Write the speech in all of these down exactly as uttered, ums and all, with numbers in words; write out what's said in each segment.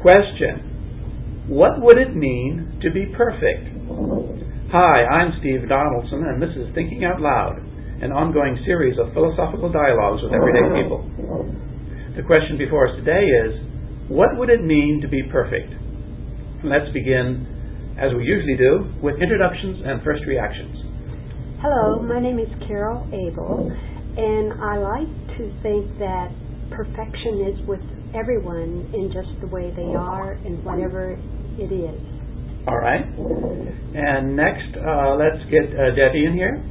Question: what would it mean to be perfect? Hi, I'm Steve Donaldson, and this is Thinking Out Loud, an ongoing series of philosophical dialogues with everyday people. The question before us today is, what would it mean to be perfect? Let's begin, as we usually do, with introductions and first reactions. Hello, my name is Carol Abel, and I like to think that perfection is with everyone in just the way they are and whatever it is. All right. And next, uh, let's get uh, Debbie in here.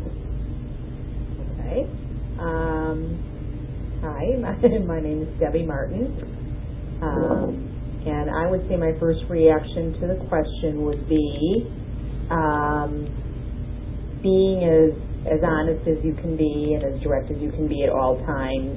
Okay. Um, hi, my, my name is Debbie Martin. Um, and I would say my first reaction to the question would be um, being as, as honest as you can be and as direct as you can be at all times.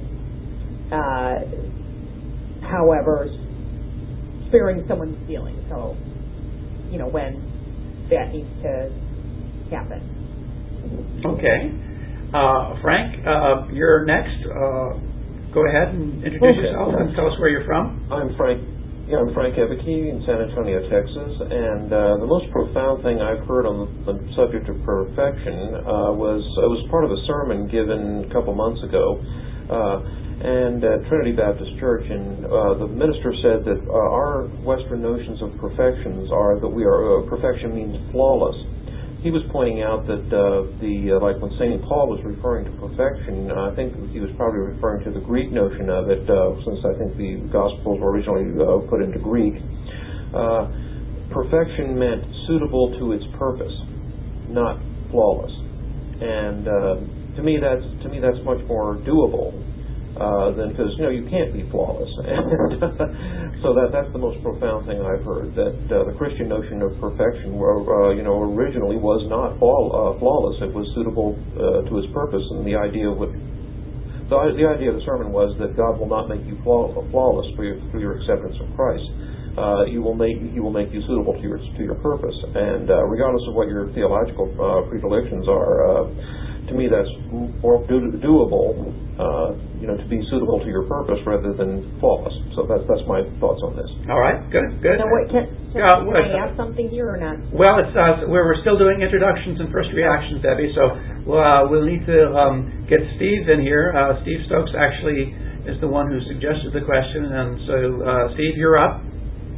Uh, however, sparing someone's feelings. So, you know, when that needs to happen. Okay. Uh, Frank, uh, you're next. Uh, go ahead and introduce okay. yourself and tell us where you're from. I'm Frank. Yeah, I'm Frank Eveke in San Antonio, Texas. And uh, the most profound thing I've heard on the, the subject of perfection uh, was it was part of a sermon given a couple months ago. Uh, and at Trinity Baptist Church, and uh, the minister said that uh, our Western notions of perfections are that we are uh, perfection means flawless. He was pointing out that uh, the uh, like when Saint Paul was referring to perfection, uh, I think he was probably referring to the Greek notion of it, uh, since I think the Gospels were originally uh, put into Greek. Uh, perfection meant suitable to its purpose, not flawless. And uh, to me, that's to me that's much more doable. Uh, then, because you know you can't be flawless, and so that that's the most profound thing I've heard. That uh, the Christian notion of perfection, uh, you know, originally was not flaw, uh, flawless. It was suitable uh, to its purpose, and the idea of what the, the idea of the sermon was that God will not make you flaw, flawless through your, through your acceptance of Christ. Uh, he will make He will make you suitable to your to your purpose, and uh, regardless of what your theological uh, predilections are. Uh, To me, that's more do- doable, uh, you know, to be suitable to your purpose rather than flawless. So that's that's my thoughts on this. All right, good, good. Now, what, can, can, Uh, can I ask something here or not? Well, it's uh, we're, we're still doing introductions and first reactions, Debbie. So uh, we'll need to um, get Steve in here. Uh, Steve Stokes actually is the one who suggested the question, and so uh, Steve, you're up.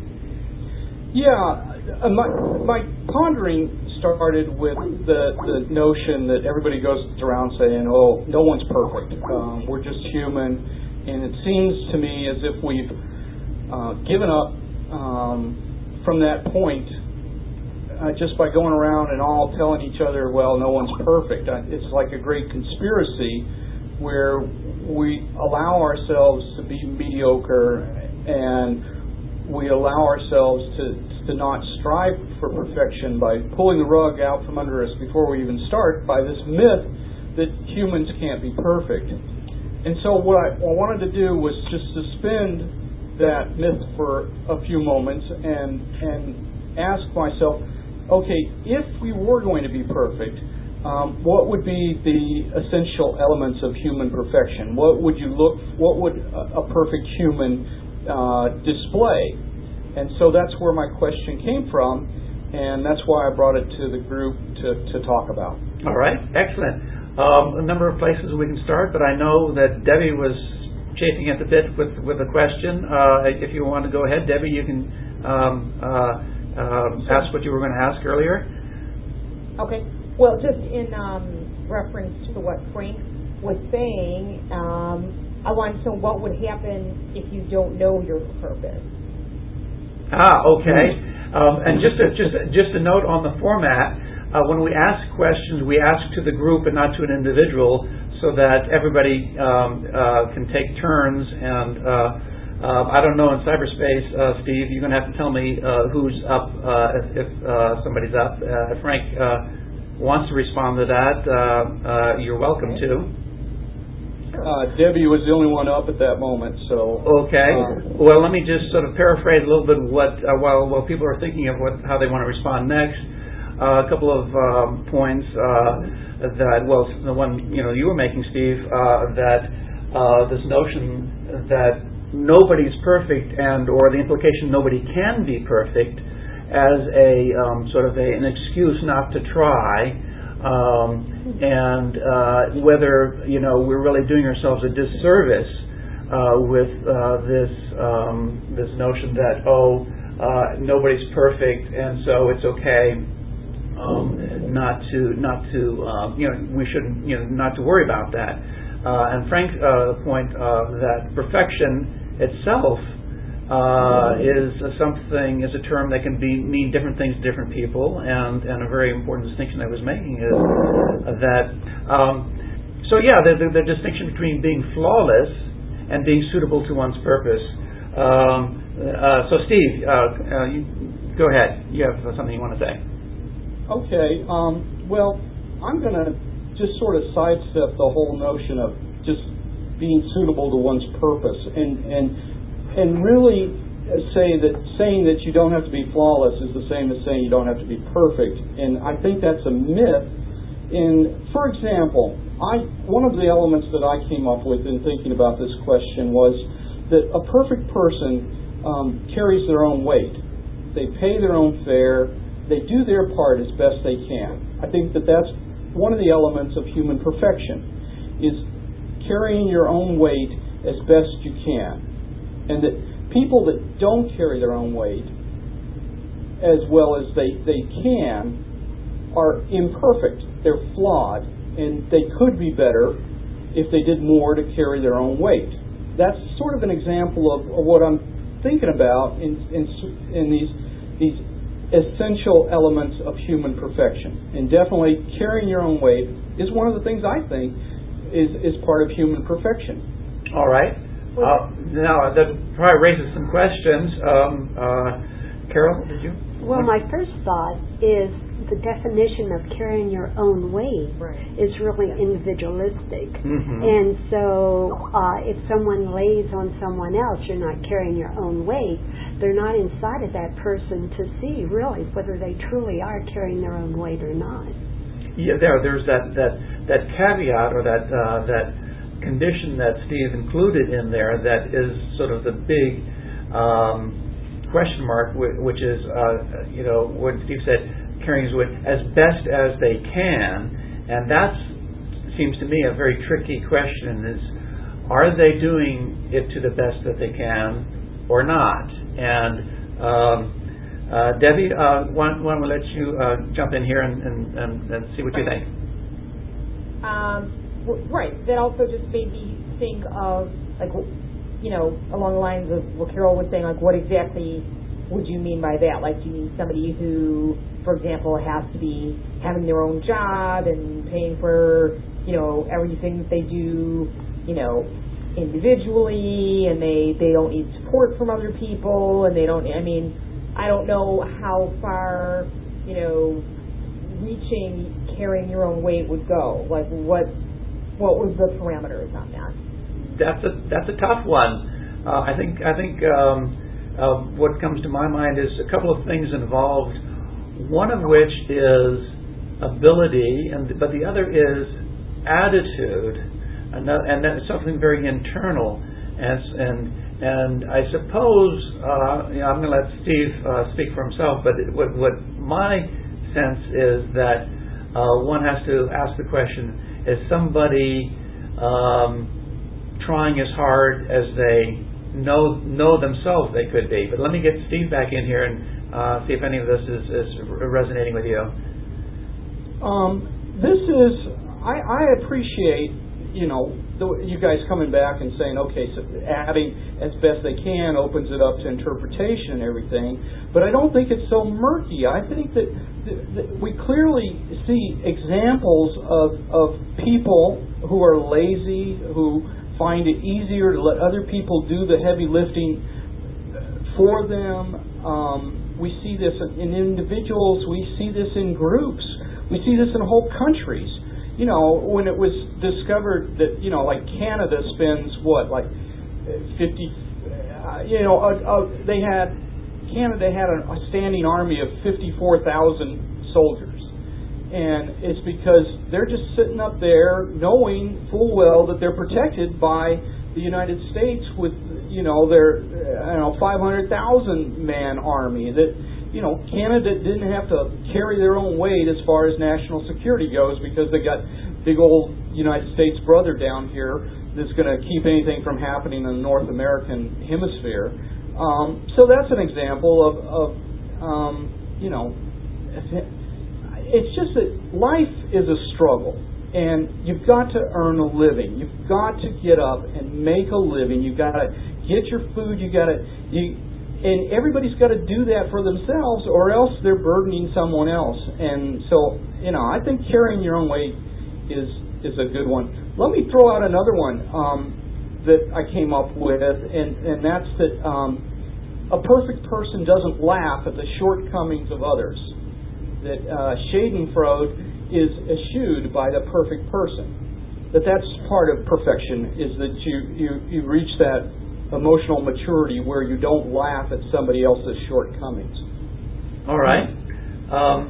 Yeah, uh, my my pondering started with the, the notion that everybody goes around saying, oh, no one's perfect. Um, we're just human. And it seems to me as if we've uh, given up um, from that point uh, just by going around and all telling each other, well, no one's perfect. It's like a great conspiracy where we allow ourselves to be mediocre and we allow ourselves to to not strive for perfection by pulling the rug out from under us before we even start by this myth that humans can't be perfect. And so what I, what I wanted to do was just suspend that myth for a few moments and and ask myself, okay, if we were going to be perfect, um, what would be the essential elements of human perfection? What would you look? What would a, a perfect human uh, display? And so that's where my question came from, and that's why I brought it to the group to, to talk about. All right, excellent. Um, a number of places we can start, but I know that Debbie was chafing at the bit with, with a question. Uh, if you want to go ahead, Debbie, you can um, uh, uh, ask what you were going to ask earlier. Okay. Well, just in um, reference to what Frank was saying, um, I want to know what would happen if you don't know your purpose. Ah, okay. Um, and just a, just just a note on the format: uh, when we ask questions, we ask to the group and not to an individual, so that everybody um, uh, can take turns. And uh, uh, I don't know in cyberspace, uh, Steve, you're going to have to tell me uh, who's up uh, if, if uh, somebody's up. Uh, if Frank uh, wants to respond to that, uh, uh, you're welcome to. Uh, Debbie was the only one up at that moment, so... Okay. Uh, well, let me just sort of paraphrase a little bit what, uh, while, while people are thinking of what, how they want to respond next. Uh, a couple of um, points uh, that, well, the one, you know, you were making, Steve, uh, that uh, this notion that nobody's perfect, and or the implication nobody can be perfect as a um, sort of a, an excuse not to try, um, and uh, whether you know we're really doing ourselves a disservice uh, with uh, this um, this notion that oh uh, nobody's perfect and so it's okay um, not to not to uh, you know we shouldn't you know not to worry about that. Uh, and Frank, uh, the point uh, that perfection itself uh, is a something, is a term that can be mean different things to different people, and, and a very important distinction I was making is that. Um, so yeah, the, the, the distinction between being flawless and being suitable to one's purpose. Um, uh, so Steve, uh, uh, you, go ahead. You have something you want to say. Okay. Um, well, I'm going to just sort of sidestep the whole notion of just being suitable to one's purpose, and and and really say that saying that you don't have to be flawless is the same as saying you don't have to be perfect. And I think that's a myth. In, for example, I one of the elements that I came up with in thinking about this question was that a perfect person um, carries their own weight. They pay their own fare. They do their part as best they can. I think that that's one of the elements of human perfection, is carrying your own weight as best you can. And that people that don't carry their own weight as well as they, they can are imperfect. They're flawed, and they could be better if they did more to carry their own weight. That's sort of an example of, of what I'm thinking about in, in, in these these essential elements of human perfection. And definitely carrying your own weight is one of the things I think is, is part of human perfection. All right. Uh, now, that probably raises some questions. Um, uh, Carol, did you? Well, my first thought is the definition of carrying your own weight Right. is really individualistic. Mm-hmm. And so uh, if someone lays on someone else, you're not carrying your own weight. They're not inside of that person to see really whether they truly are carrying their own weight or not. Yeah, there, there's that, that, that caveat or that uh, that condition that Steve included in there that is sort of the big um, question mark, which is, uh, you know, when Steve said carrying his weight as best as they can, and that seems to me a very tricky question: is are they doing it to the best that they can or not? And um, uh, Debbie, uh, why, why don't we let you uh, jump in here and, and, and, and see what you think? Um, w- right. That also just made me think of, like, you know, along the lines of what Carol was saying, like, what exactly would you mean by that? Like, do you mean somebody who, for example, has to be having their own job and paying for, you know, everything that they do, you know, individually, and they, they don't need support from other people, and they don't, I mean, I don't know how far, you know, reaching carrying your own weight would go. Like, what what was the parameters on that? That's a that's a tough one. Uh, I think I think um, uh, what comes to my mind is a couple of things involved. One of which is ability, and but the other is attitude, and that, and that's something very internal. And and and I suppose uh, you know, I'm going to let Steve uh, speak for himself. But it, what what my sense is that uh, one has to ask the question: is somebody um, trying as hard as they know know themselves they could be? But let me get Steve back in here and uh, see if any of this is, is resonating with you. Um, this is I, I appreciate you know the, you guys coming back and saying, okay, so adding as best they can opens it up to interpretation and everything. But I don't think it's so murky. I think that, that, that we clearly see examples of of people who are lazy, who find it easier to let other people do the heavy lifting for them. Um, we see this in individuals. We see this in groups. We see this in whole countries. You know, when it was discovered that, you know, like Canada spends what, like fifty, uh, you know, uh, uh, they had, Canada had a, a standing army of fifty-four thousand soldiers. And it's because they're just sitting up there knowing full well that they're protected by the United States with, you know, their, I don't know, five hundred thousand man army. That, you know, Canada didn't have to carry their own weight as far as national security goes because they got big old United States brother down here that's going to keep anything from happening in the North American hemisphere. Um, so that's an example of, of um, you know, it's just that life is a struggle. And you've got to earn a living. You've got to get up and make a living. You've got to get your food. You got to, you, and everybody's got to do that for themselves, or else they're burdening someone else. And so, you know, I think carrying your own weight is is a good one. Let me throw out another one um, that I came up with, and and that's that um, a perfect person doesn't laugh at the shortcomings of others. That uh, Schadenfreude is eschewed by the perfect person. That that's part of perfection, is that you, you, you reach that emotional maturity where you don't laugh at somebody else's shortcomings. All right. Um,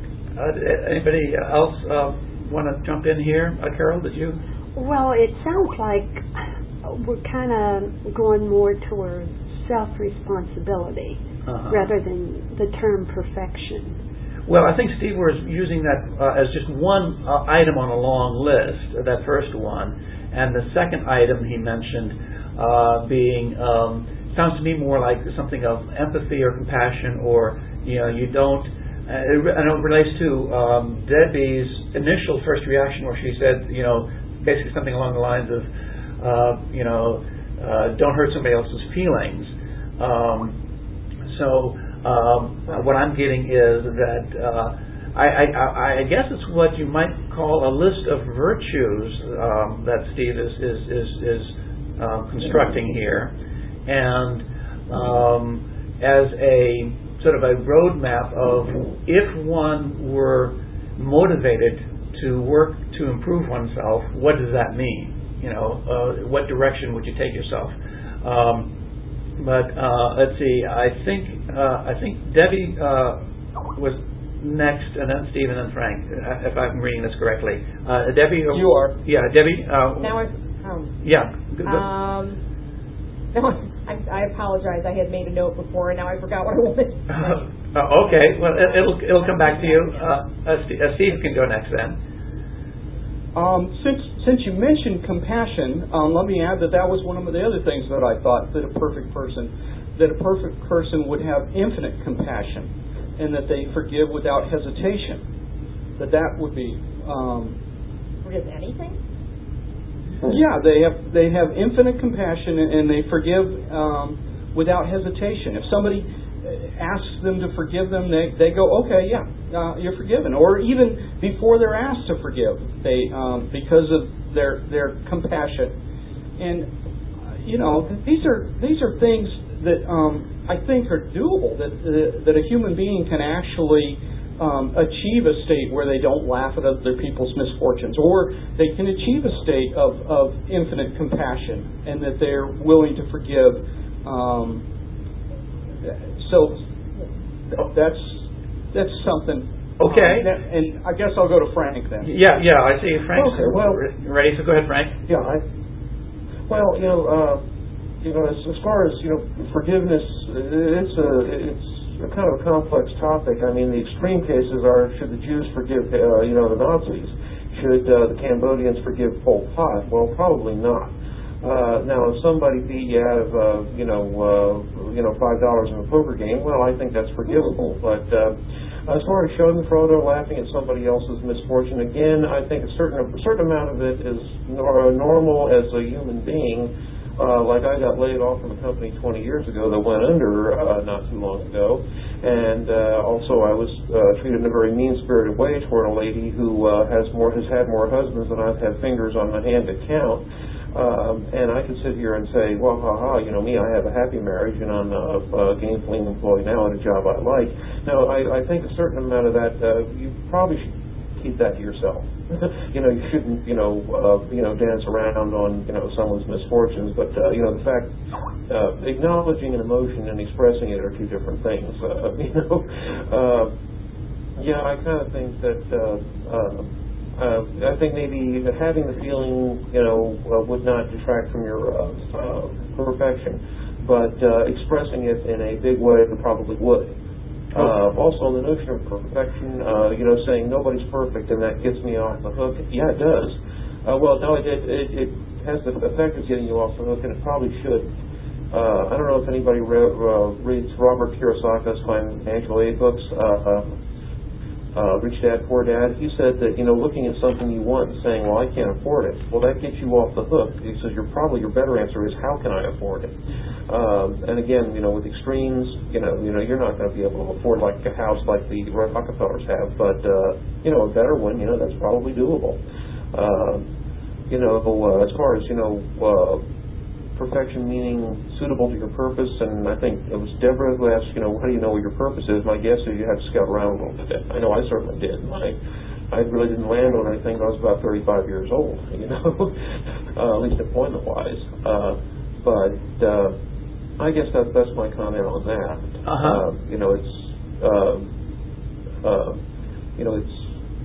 uh, anybody else uh, want to jump in here? Uh, Carol, did you? Well, it sounds like we're kind of going more towards self-responsibility uh-huh. rather than the term perfection. Well, I think Steve was using that uh, as just one uh, item on a long list, uh, that first one. And the second item he mentioned uh, being, um, sounds to me more like something of empathy or compassion, or, you know, you don't, uh, it, I know it relates to um, Debbie's initial first reaction where she said, you know, basically something along the lines of, uh, you know, uh, don't hurt somebody else's feelings. Um, so... Um, what I'm getting is that uh, I, I, I guess it's what you might call a list of virtues um, that Steve is is is, is uh, constructing here, and um, as a sort of a roadmap of if one were motivated to work to improve oneself, what does that mean? You know, uh, what direction would you take yourself? Um, But uh, let's see. I think uh, I think Debbie uh, was next, and then Steve, and then Frank. Uh, if I'm reading this correctly, uh, Debbie. You are. Yeah, Debbie. Uh, now I. Um, yeah. Good, good. Um. No, I, I apologize. I had made a note before, and now I forgot what I wanted. uh, okay. Well, it, it'll it'll come back to you. Uh, uh, Steve, uh, Steve can go next then. Um, since since you mentioned compassion, um, let me add that that was one of the other things that I thought that a perfect person, that a perfect person would have infinite compassion, and that they forgive without hesitation. That that would be um, forgive anything. Yeah, they have they have infinite compassion, and they forgive um, without hesitation. If somebody asks them to forgive them, they they go, okay, yeah, uh, you're forgiven. Or even before they're asked to forgive, they um, because of their their compassion. And uh, you know, these are these are things that um, I think are doable. That uh, that a human being can actually um, achieve a state where they don't laugh at other people's misfortunes, or they can achieve a state of of infinite compassion, and that they're willing to forgive. Um, So that's that's something. Okay. Um, that, and I guess I'll go to Frank then. Yeah, yeah. I see Frank. Okay, well, ready. So go ahead, Frank. Yeah. I, well, you know, uh, you know, as, as far as you know, forgiveness, it's a it's a kind of a complex topic. I mean, the extreme cases are: should the Jews forgive, uh, you know, the Nazis? Should uh, the Cambodians forgive Pol Pot? Well, probably not. Uh, now, if somebody beat you out of, uh, you know, uh, you know, five dollars in a poker game, well, I think that's forgivable. But uh, as far as Schadenfreude or laughing at somebody else's misfortune, again, I think a certain a certain amount of it is nor- normal as a human being. Uh, like I got laid off from a company twenty years ago that went under uh, not too long ago, and uh, also I was uh, treated in a very mean-spirited way toward a lady who uh, has more has had more husbands than I've had fingers on my hand to count. Um, and I could sit here and say, well, ha ha, you know me, I have a happy marriage and I'm uh, uh, gainfully employed now at a job I like. Now, I, I think a certain amount of that, uh, you probably should keep that to yourself. you know, you shouldn't, you know, uh, you know, dance around on, you know, someone's misfortunes. But, uh, you know, the fact, uh, acknowledging an emotion and expressing it are two different things. Uh, you know, uh, yeah, I kind of think that, uh, uh, uh, I think maybe having the feeling, you know, uh, would not detract from your uh, uh, perfection, but uh, expressing it in a big way probably would. Uh, also, the notion of perfection, uh, you know, saying nobody's perfect and that gets me off the hook. Yeah, it does. Uh, well, no, it, it, it has the effect of getting you off the hook, and it probably should. Uh, I don't know if anybody re- uh, reads Robert Kiyosaki's financial aid books, uh, uh, uh, Rich Dad, Poor Dad. He said that, you know, looking at something you want and saying, well, I can't afford it, well, that gets you off the hook. He says, you're probably, your better answer is, how can I afford it? Um, and again, you know, with extremes, you know, you know, you're not going to be able to afford like a house like the Rockefellers have, but uh, you know, a better one, you know, that's probably doable. Uh, you know, uh, as far as you know, uh, perfection meaning suitable to your purpose, and I think it was Deborah who asked, you know, how do you know what your purpose is? My guess is you have to scout around a little bit. I know I certainly did. I, I really didn't land on anything until I was about thirty-five years old. You know, uh, at least employment-wise, uh, but. Uh, I guess that, that's my comment on that. Uh-huh. Uh, you know, it's, uh, uh, you know, it's,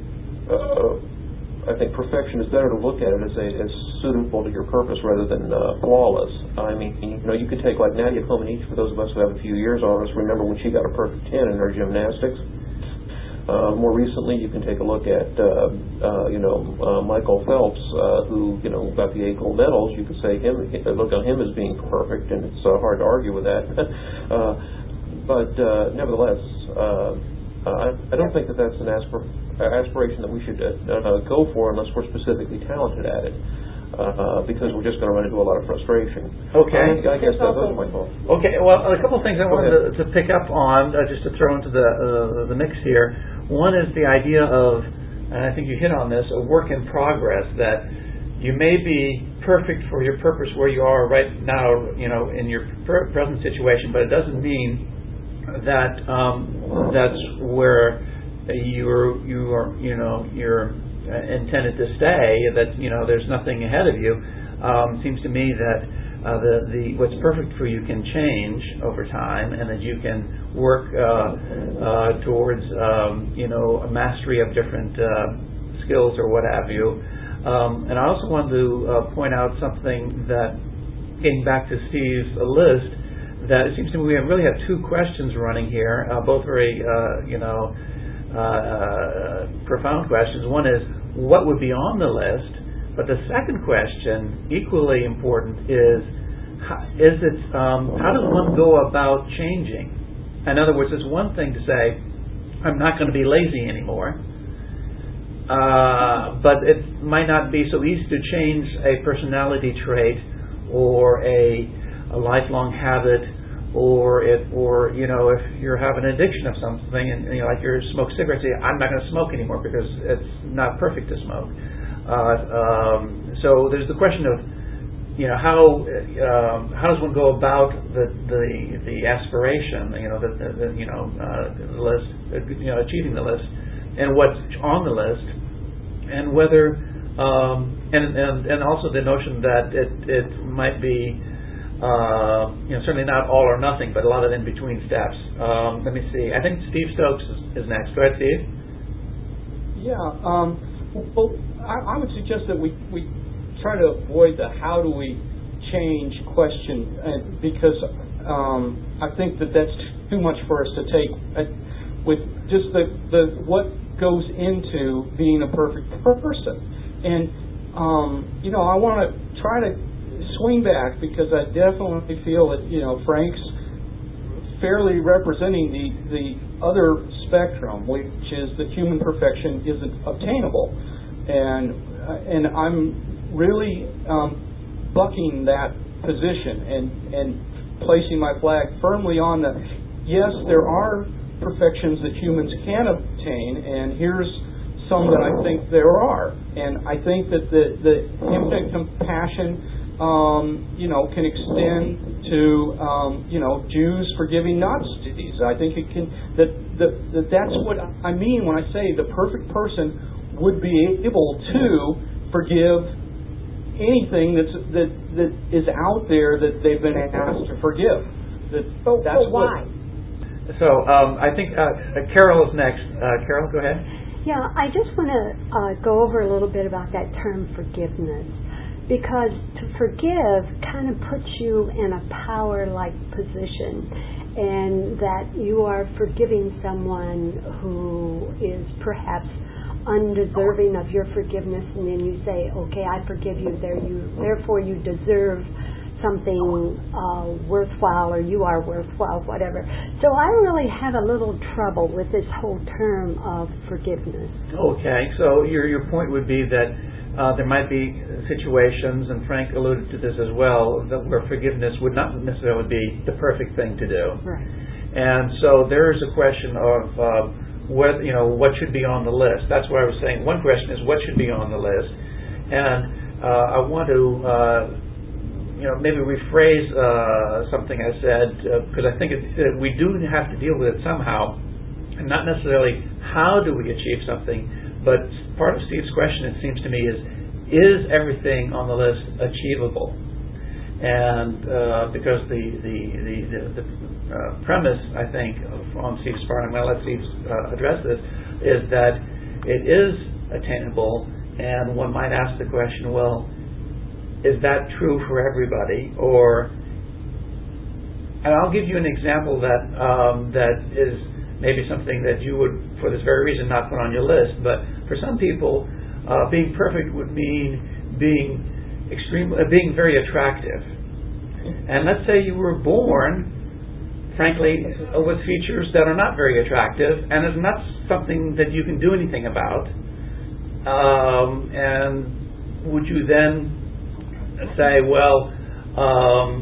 uh, I think perfection is better to look at it as a, as suitable to your purpose rather than uh, flawless. I mean, you know, you could take like Nadia Comaneci, for those of us who have a few years on us, remember when she got a perfect ten in her gymnastics. Uh, more recently, you can take a look at, uh, uh, you know, uh, Michael Phelps, uh, who, you know, got the eight gold medals. You could say him, look on him as being perfect, and it's uh, hard to argue with that. uh, but uh, nevertheless, uh, I, I don't think that that's an aspir- aspiration that we should uh, uh, go for unless we're specifically talented at it. Uh, because we're just going to run into a lot of frustration. Okay. I, I guess that, those are my thoughts. Okay. Well, a couple of things I wanted to, to pick up on, uh, just to throw into the uh, the mix here. One is the idea of, and I think you hit on this, a work in progress. That you may be perfect for your purpose where you are right now, you know, in your per- present situation, but it doesn't mean that um, that's where you're you are, you know, you're. Uh, intended to stay, that you know there's nothing ahead of you. Um, seems to me that uh, the the what's perfect for you can change over time, and that you can work uh, uh, towards um, you know a mastery of different uh, skills or what have you. Um, and I also wanted to uh, point out something that, getting back to Steve's list, that it seems to me we really have two questions running here, uh, both very uh, you know. Uh, profound questions. One is, what would be on the list? But the second question, equally important, is how, is it um, how does one go about changing? In other words, it's one thing to say, I'm not going to be lazy anymore, uh, but it might not be so easy to change a personality trait or a, a lifelong habit. Or if, or you know, if you're having an addiction of something, and you know, like you smoke cigarettes, say, I'm not going to smoke anymore because it's not perfect to smoke. Uh, um, so there's the question of, you know, how um, how does one go about the the, the aspiration, you know, the, the, the you know uh, the list, you know, achieving the list, and what's on the list, and whether um, and and and also the notion that it it might be. Uh, you know, certainly not all or nothing, but a lot of in-between steps. Um, let me see. I think Steve Stokes is, is next. Go ahead, Steve. Yeah. Um, well, I, I would suggest that we, we try to avoid the how do we change question, uh, because um, I think that that's too much for us to take uh, with just the, the what goes into being a perfect person. And, um, you know, I want to try to swing back, because I definitely feel that, you know, Frank's fairly representing the, the other spectrum, which is that human perfection isn't obtainable. And uh, and I'm really um, bucking that position and, and placing my flag firmly on the, yes, there are perfections that humans can obtain, and here's some that I think there are. And I think that the, the infinite compassion Um, you know, can extend to, um, you know, Jews forgiving Nazis. I think it can, that, that, that that's what I mean when I say the perfect person would be able to forgive anything that's, that, that is out there that they've been asked to forgive. That, so, that's so why? What, so um, I think uh, Carol is next. Uh, Carol, go ahead. Yeah, I just want to uh, go over a little bit about that term forgiveness, because to forgive kind of puts you in a power-like position, and that you are forgiving someone who is perhaps undeserving of your forgiveness, and then you say, okay, I forgive you, there you therefore you deserve something uh, worthwhile, or you are worthwhile, whatever. So I really have a little trouble with this whole term of forgiveness. Okay, so your your point would be that uh, there might be situations, and Frank alluded to this as well, that where forgiveness would not necessarily be the perfect thing to do. Right. And so there is a question of uh, what you know what should be on the list. That's what I was saying. One question is what should be on the list, and uh, I want to. Uh, you know, maybe rephrase uh, something I said, because uh, I think it, uh, we do have to deal with it somehow, and not necessarily how do we achieve something, but part of Steve's question, it seems to me, is is everything on the list achievable? And uh, because the the the, the, the uh, premise, I think, on Steve's part, I'm going to let Steve uh, address this, is that it is attainable, and one might ask the question, well, is that true for everybody? Or, and I'll give you an example that um, that is maybe something that you would, for this very reason, not put on your list. But for some people, uh, being perfect would mean being extreme, uh, being very attractive. And let's say you were born, frankly, uh, with features that are not very attractive, and it's not something that you can do anything about. Um, and would you then say, well, um,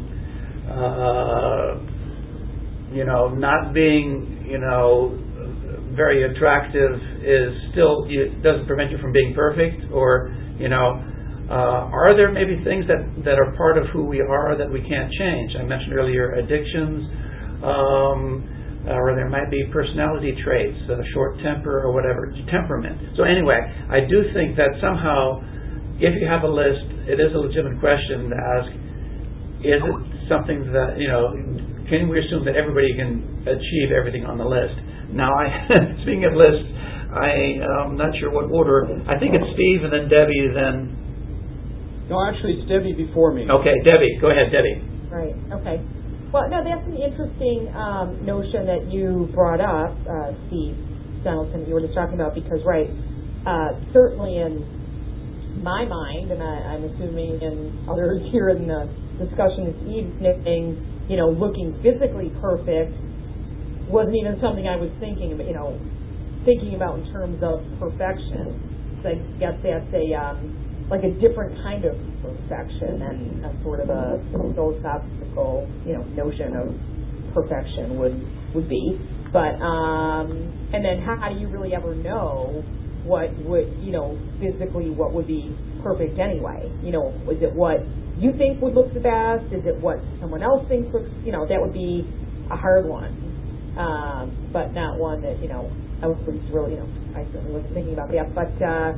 uh, you know, not being, you know, very attractive is still, it doesn't prevent you from being perfect? Or, you know, uh, are there maybe things that, that are part of who we are that we can't change? I mentioned earlier addictions, um, or there might be personality traits, uh, short temper or whatever, temperament. So anyway, I do think that somehow, if you have a list, it is a legitimate question to ask, is it something that, you know, can we assume that everybody can achieve everything on the list? Now, I speaking of lists, I, I'm not sure what order. I think it's Steve and then Debbie, then... No, actually, it's Debbie before me. Okay, Debbie. Go ahead, Debbie. Right, okay. Well, no, that's an interesting um, notion that you brought up, uh, Steve Donaldson, that you were just talking about, because, right, uh, certainly in my mind, and I, I'm assuming in others here in the discussion this evening, you know, looking physically perfect wasn't even something I was thinking about, you know, thinking about in terms of perfection. So I guess that's a, um, like a different kind of perfection and a sort of a philosophical, you know, notion of perfection would, would be. But, um, and then how do you really ever know what would, you know, physically what would be perfect anyway? You know, is it what you think would look the best? Is it what someone else thinks looks, you know, that would be a hard one. Um, but not one that, you know, I was really, you know, I certainly wasn't thinking about that. But, uh,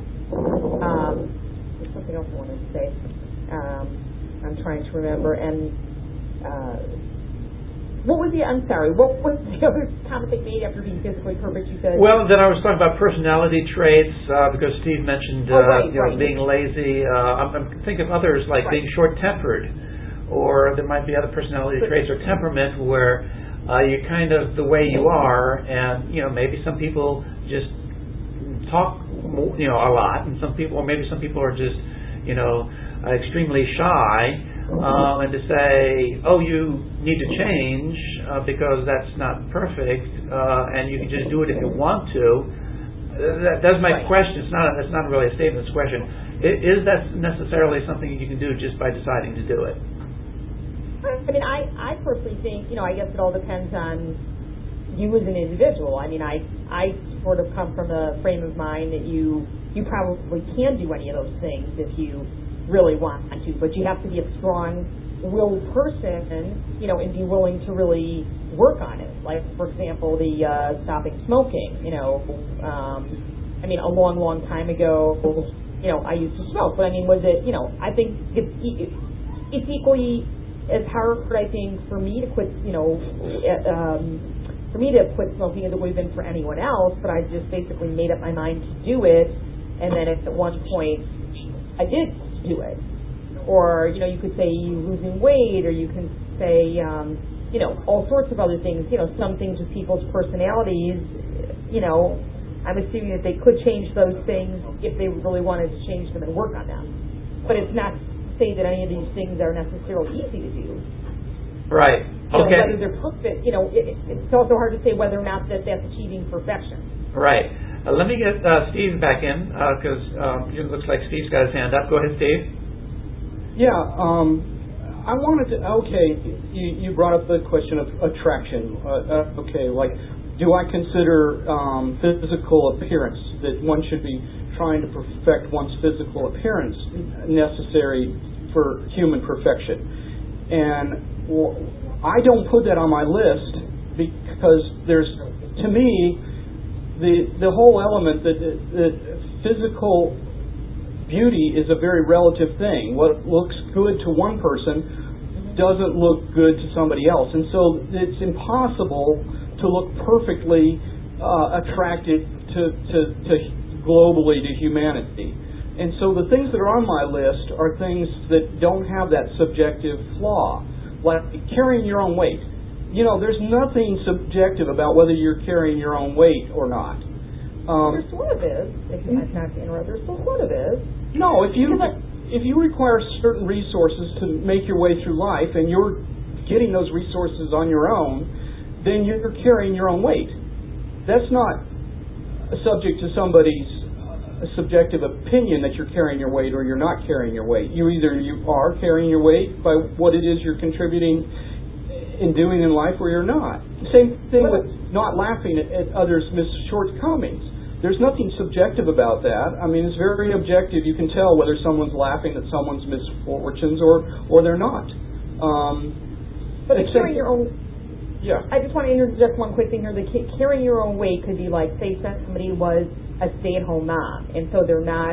um, there's something else I wanted to say. Um, I'm trying to remember. And, uh, what was the, I'm sorry, what was the other comment they made after being physically perfect, you said? Well, then I was talking about personality traits, uh, because Steve mentioned uh, oh, right, you know, right. being lazy. Uh, I'm, I'm thinking of others like right. being short-tempered, or there might be other personality traits or temperament where uh, you kind of the way you are, and, you know, maybe some people just talk, you know, a lot, and some people, or maybe some people are just, you know, uh, extremely shy. Um, and to say, oh, you need to change uh, because that's not perfect, uh, and you can just do it if you want to. That, that's my right. question. It's not. It's not really a statement. It's a question. Is that necessarily something you can do just by deciding to do it? I mean, I, I personally think, you know, I guess it all depends on you as an individual. I mean, I I sort of come from a frame of mind that you you probably can do any of those things if you really want to, but you have to be a strong-willed person, you know, and be willing to really work on it. Like, for example, the uh, stopping smoking. You know, um, I mean, a long, long time ago, you know, I used to smoke, but I mean, was it? You know, I think it's it's equally as hard, I think, for me to quit. You know, um, for me to quit smoking as it would have been for anyone else, but I just basically made up my mind to do it, and then at one point I did do it. Or, you know, you could say losing weight, or you can say, um, you know, all sorts of other things. You know, some things with people's personalities, you know, I'm assuming that they could change those things if they really wanted to change them and work on them. But it's not to say that any of these things are necessarily easy to do. Right. You know, Okay. whether they're perfect, you know, it, it's also hard to say whether or not that that's achieving perfection. Right. Uh, let me get uh, Steve back in, because uh, um, it looks like Steve's got his hand up. Go ahead, Steve. Yeah, um, I wanted to, okay, you, you brought up the question of attraction. Uh, uh, okay, like, do I consider um, physical appearance, that one should be trying to perfect one's physical appearance necessary for human perfection? And well, I don't put that on my list because there's, to me, the the whole element that, that physical beauty is a very relative thing. What looks good to one person doesn't look good to somebody else. And so it's impossible to look perfectly uh, attracted to, to, to globally to humanity. And so the things that are on my list are things that don't have that subjective flaw, like carrying your own weight. You know, there's nothing subjective about whether you're carrying your own weight or not. Um, there sort of is, if you not to interrupt, there still sort of is. No, if you if you require certain resources to make your way through life and you're getting those resources on your own, then you're carrying your own weight. That's not subject to somebody's uh, subjective opinion that you're carrying your weight or you're not carrying your weight. You either you are carrying your weight by what it is you're contributing in doing in life, or you're not. Same thing with not laughing at, at others' mis- shortcomings. There's nothing subjective about that. I mean, it's very objective. You can tell whether someone's laughing at someone's misfortunes or, or they're not. Um, but carrying your own... Yeah. I just want to interject one quick thing here. The carrying your own weight could be like, say somebody was a stay-at-home mom, and so they're not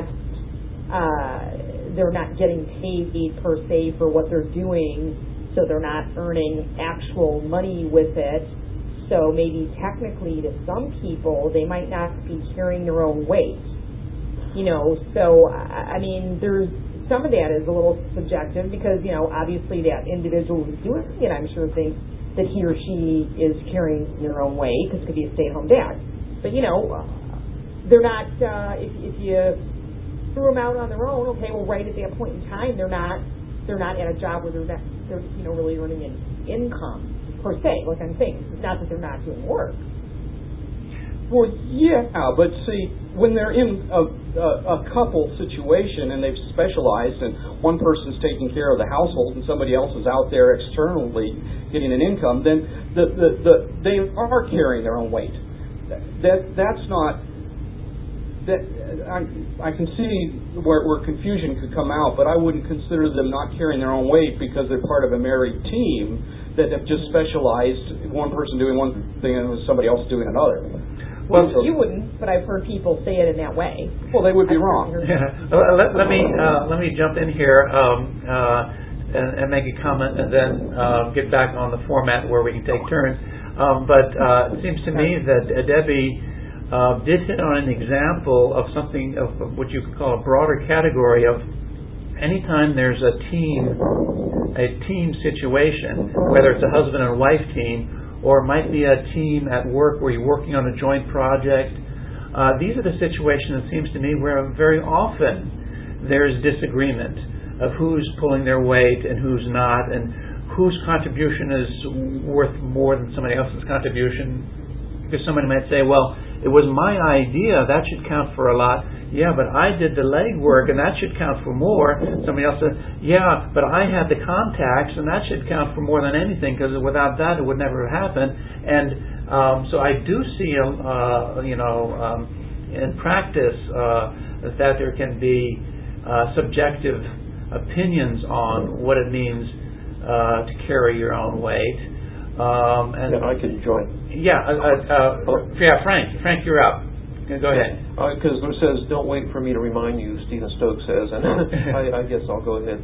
uh, they're not getting paid per se for what they're doing, so they're not earning actual money with it. So maybe technically to some people, they might not be carrying their own weight. You know, so, I mean, there's some of that is a little subjective because, you know, obviously that individual who's doing it, I'm sure, thinks that he or she is carrying their own weight because it could be a stay-at-home dad. But, you know, they're not, uh, if, if you threw them out on their own, okay, well, right at that point in time, they're not, they're not at a job where they're, not, they're you know, really earning an income. Per se, like I'm saying, it's not that they're not doing work. Well, yeah, but see, when they're in a, a, a couple situation and they've specialized and one person's taking care of the household and somebody else is out there externally getting an income, then the, the, the, they are carrying their own weight. That that's not that I I can see where, where confusion could come out, but I wouldn't consider them not carrying their own weight because they're part of a married team that have just specialized, one person doing one thing and somebody else doing another. Well, so, you wouldn't, but I've heard people say it in that way. Well, they would be I've wrong. Yeah. let, let me uh, let me jump in here um, uh, and, and make a comment, and then uh, get back on the format where we can take turns. Um, but uh, it seems to me that uh, Debbie uh, did hit on an example of something of, of what you could call a broader category of anytime there's a team, a team situation, whether it's a husband and wife team, or it might be a team at work where you're working on a joint project, uh, these are the situations, it seems to me, where very often there's disagreement of who's pulling their weight and who's not, and whose contribution is worth more than somebody else's contribution. Because somebody might say, well, it was my idea, that should count for a lot. Yeah, but I did the legwork, and that should count for more. Somebody else said, yeah, but I had the contacts, and that should count for more than anything, because without that, it would never have happened. And um, so I do see, uh, you know, um, in practice, uh, that there can be uh, subjective opinions on what it means uh, to carry your own weight. Um, and yeah, I could join. Yeah, uh, uh, uh, yeah, Frank. Frank, you're up. Go ahead. Because uh, it says, don't wait for me to remind you, Stephen Stokes says, and I, I guess I'll go ahead and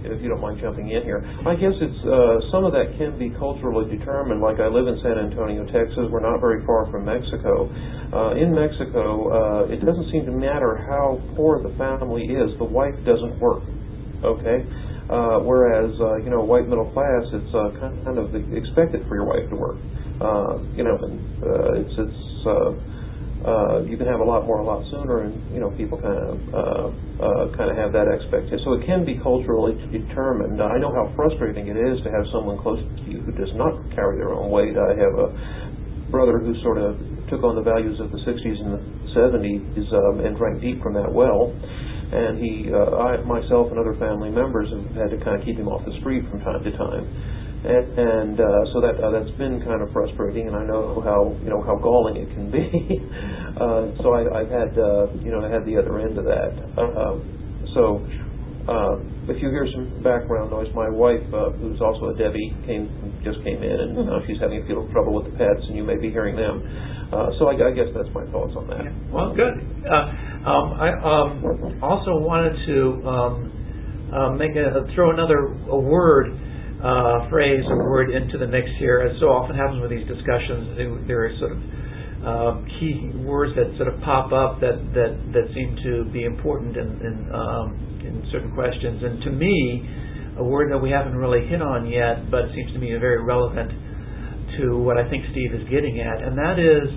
if you don't mind jumping in here. I guess it's uh, some of that can be culturally determined. Like I live in San Antonio, Texas. We're not very far from Mexico. Uh, in Mexico, uh, it doesn't seem to matter how poor the family is. The wife doesn't work. Okay. Uh, whereas, uh, you know, white middle class, it's uh, kind of expected for your wife to work. Uh, you know, and, uh, it's it's. Uh, Uh, you can have a lot more a lot sooner, and you know people kind of uh, uh, kind of have that expectation. So it can be culturally determined. I know how frustrating it is to have someone close to you who does not carry their own weight. I have a brother who sort of took on the values of the sixties and the seventies um, and drank deep from that well. And he, uh, I, myself, and other family members have had to kind of keep him off the street from time to time. And, and uh, so that uh, that's been kind of frustrating, and I know how you know how galling it can be. uh, so I, I've had uh, you know I had the other end of that. Uh, so uh, if you hear some background noise, my wife, uh, who's also a Debbie, came just came in, and uh, she's having a little trouble with the pets, and you may be hearing them. Uh, so I, I guess that's my thoughts on that. Well, good. Uh, um, I um, also wanted to um, uh, make a throw another a word. Uh, phrase or word into the mix here, as so often happens with these discussions. There are sort of uh, key words that sort of pop up that, that, that seem to be important in in, um, in certain questions. And to me, a word that we haven't really hit on yet, but it seems to me very relevant to what I think Steve is getting at, and that is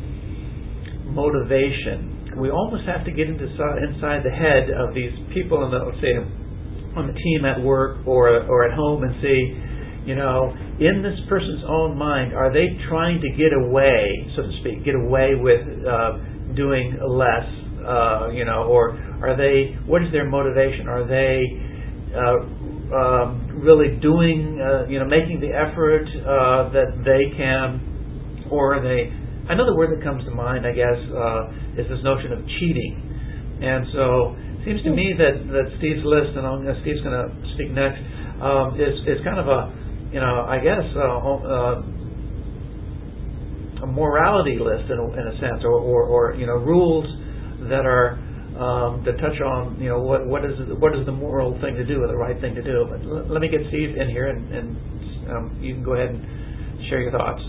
motivation. We almost have to get into inside the head of these people in the, let's say, on the team at work or or at home and see, you know, in this person's own mind, are they trying to get away, so to speak, get away with uh, doing less, uh, you know, or are they, what is their motivation? Are they uh, um, really doing, uh, you know, making the effort uh, that they can, or are they, another word that comes to mind, I guess, uh, is this notion of cheating. And so it seems to me that, that Steve's list, and I'm, Steve's going to speak next, um, is is kind of a, you know, I guess uh, uh, a morality list in a, in a sense, or, or, or you know, rules that are um, that touch on, you know, what what is what is the moral thing to do or the right thing to do. But l- let me get Steve in here, and, and um, you can go ahead and share your thoughts.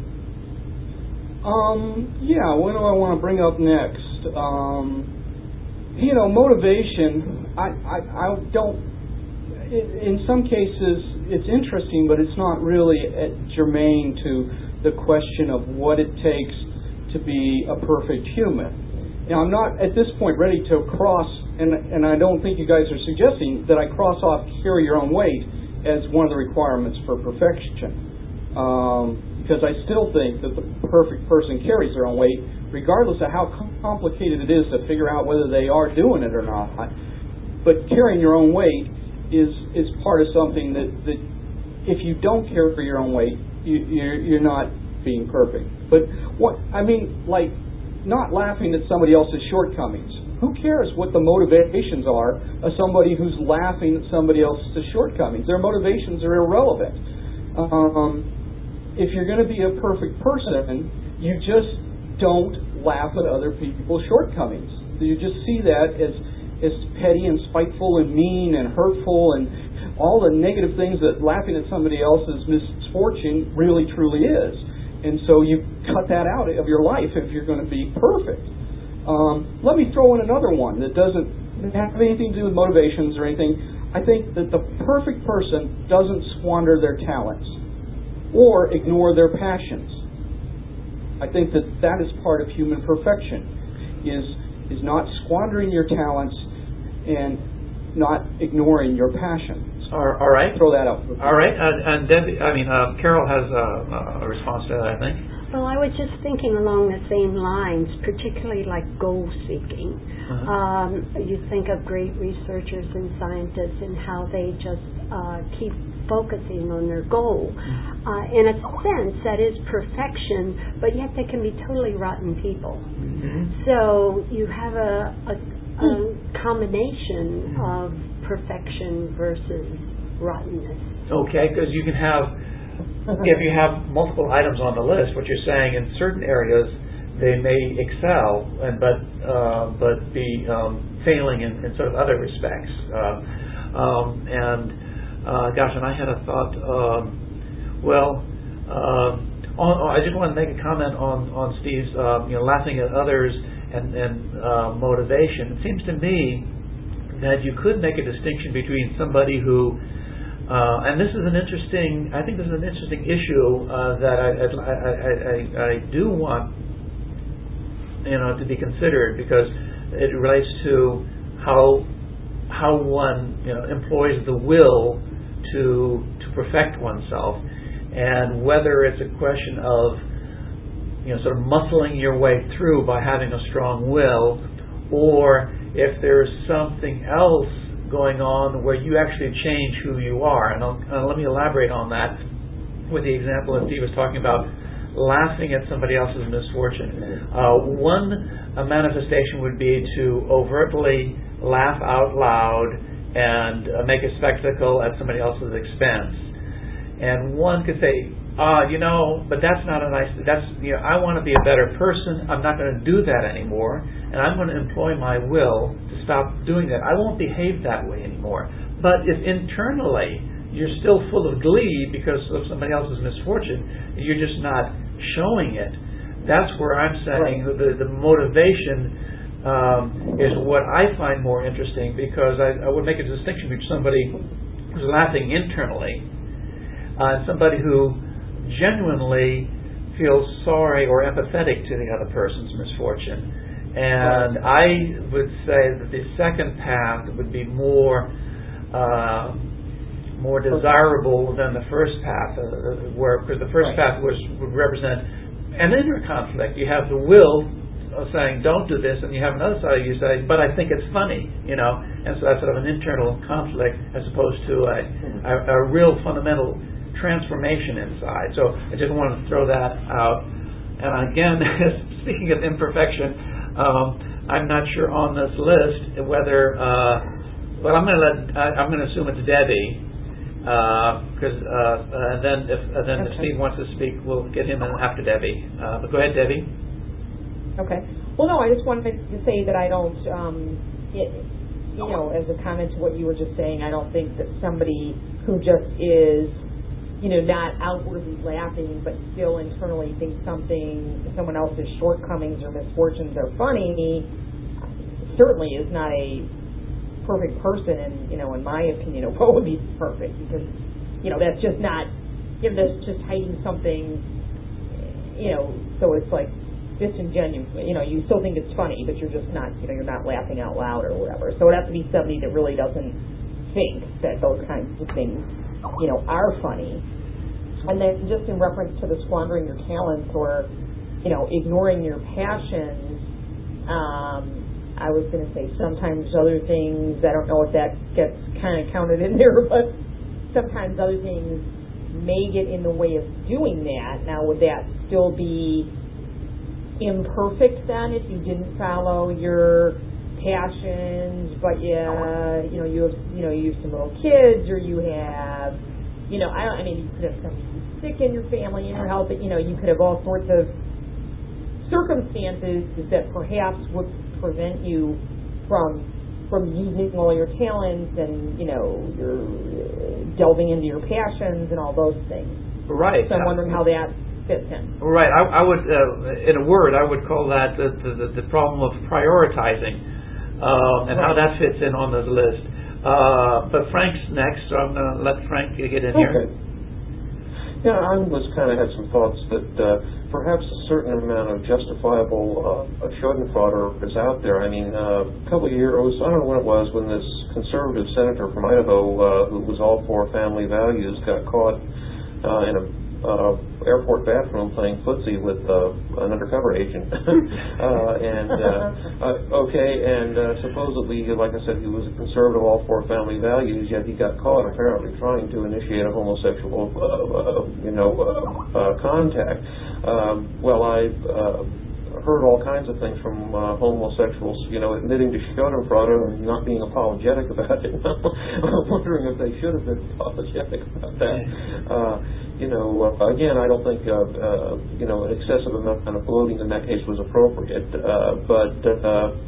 Um, yeah, what do I want to bring up next? Um, You know, motivation, I, I, I don't, in some cases it's interesting, but it's not really germane to the question of what it takes to be a perfect human. Now, I'm not at this point ready to cross, and, and I don't think you guys are suggesting that I cross off carry your own weight as one of the requirements for perfection. Um, because I still think that the perfect person carries their own weight, regardless of how complicated it is to figure out whether they are doing it or not. But carrying your own weight is is part of something that, that if you don't carry your own weight, you, you're, you're not being perfect. But what I mean, like, not laughing at somebody else's shortcomings. Who cares what the motivations are of somebody who's laughing at somebody else's shortcomings? Their motivations are irrelevant. Um, if you're going to be a perfect person, you just don't laugh at other people's shortcomings. You just see that as as petty and spiteful and mean and hurtful and all the negative things that laughing at somebody else's misfortune really truly is. And so you cut that out of your life if you're going to be perfect. Um, let me throw in another one that doesn't have anything to do with motivations or anything. I think that the perfect person doesn't squander their talents or ignore their passions. I think that that is part of human perfection, is is not squandering your talents and not ignoring your passions. All, all right. Throw that out. All right. Uh, and Debbie, I mean, uh, Carol has a, a response to that, I think. Well, I was just thinking along the same lines, particularly like goal seeking. Uh-huh. Um, you think of great researchers and scientists and how they just uh, keep focusing on their goal. Uh, in a sense, that is perfection, but yet they can be totally rotten people. Mm-hmm. So you have a, a, a combination of perfection versus rottenness. Okay, because you can have, if you have multiple items on the list, what you're saying in certain areas they may excel, and but uh, but be um, failing in, in sort of other respects. Uh, Um, and uh, gosh, and I had a thought. Um, well, uh, on, I just want to make a comment on on Steve's, uh, you know, laughing at others and, and uh, motivation. It seems to me that you could make a distinction between somebody who, uh, and this is an interesting, I think this is an interesting issue uh, that I, I, I, I, I do want, you know, to be considered, because it relates to how how one, you know, employs the will to to perfect oneself, and whether it's a question of, you know, sort of muscling your way through by having a strong will, or if there's something else going on where you actually change who you are. And I'll, uh, let me elaborate on that with the example that Steve was talking about, laughing at somebody else's misfortune. Uh, one a manifestation would be to overtly laugh out loud and uh, make a spectacle at somebody else's expense. And one could say, ah, uh, you know, but that's not a nice, that's, you know, I want to be a better person, I'm not going to do that anymore, and I'm going to employ my will to stop doing that. I won't behave that way anymore. But if internally you're still full of glee because of somebody else's misfortune, you're just not showing it, that's where I'm saying right. the, the motivation um, is what I find more interesting, because I, I would make a distinction between somebody who's laughing internally uh, and somebody who genuinely feels sorry or empathetic to the other person's misfortune. And I would say that the second path would be more uh, more desirable than the first path, uh, where because the first path was, would represent an inner conflict. You have the will uh, saying, don't do this, and you have another side of you saying, but I think it's funny, you know, and so that's sort of an internal conflict as opposed to a, a, a real fundamental transformation inside. So I just wanted to throw that out. And again, speaking of imperfection, um, I'm not sure on this list whether, uh, well, I'm going to let, uh, I'm going to assume it's Debbie, because uh, uh, and then if uh, then okay. if Steve wants to speak, we'll get him in after Debbie. Uh, but go ahead, Debbie. Okay. Well, no, I just wanted to say that I don't, um, it, you know, as a comment to what you were just saying, I don't think that somebody who just is, you know, not outwardly laughing but still internally thinks something, someone else's shortcomings or misfortunes are funny, certainly is not a perfect person. And, you know, in my opinion, what would be perfect? Because, you know, that's just not, you know, that's just hiding something, you know, so it's like disingenuous. You know, you still think it's funny, but you're just not, you know, you're not laughing out loud or whatever. So it has to be somebody that really doesn't think that those kinds of things, you know, are funny. And then just in reference to the squandering your talents or, you know, ignoring your passions, um, I was going to say sometimes other things, I don't know if that gets kind of counted in there, but sometimes other things may get in the way of doing that. Now, would that still be imperfect then if you didn't follow your passions, but yeah, you know, you have, you know, you have some little kids, or you have, you know, I don't, I mean, you could have somebody who's sick in your family and you're helping, you know, you could have all sorts of circumstances that perhaps would prevent you from from using all your talents and, you know, you're delving into your passions and all those things. Right. So I'm wondering how that fits in. Right. I, I would, uh, in a word, I would call that the the, the problem of prioritizing, uh, and right. how that fits in on the list. Uh, but Frank's next, so I'm going to let Frank get in okay. here. Yeah, I was kind of had some thoughts that uh, perhaps a certain amount of justifiable uh, schadenfreude is out there. I mean, uh, a couple of years, I don't know when it was, when this conservative senator from Idaho, uh, who was all for family values, got caught uh, in a uh, airport bathroom playing footsie with uh, an undercover agent. uh, and uh, uh, okay, and uh, supposedly, like I said, he was a conservative, all for family values. Yet he got caught apparently trying to initiate a homosexual, uh, uh, you know, uh, uh, contact. Um, well, I've uh, heard all kinds of things from uh, homosexuals, you know, admitting to schadenfreude and not being apologetic about it. I'm wondering if they should have been apologetic about that. Uh, you know, uh, again, I don't think, uh, uh, you know, an excessive amount of bloating in that case was appropriate. Uh, but uh,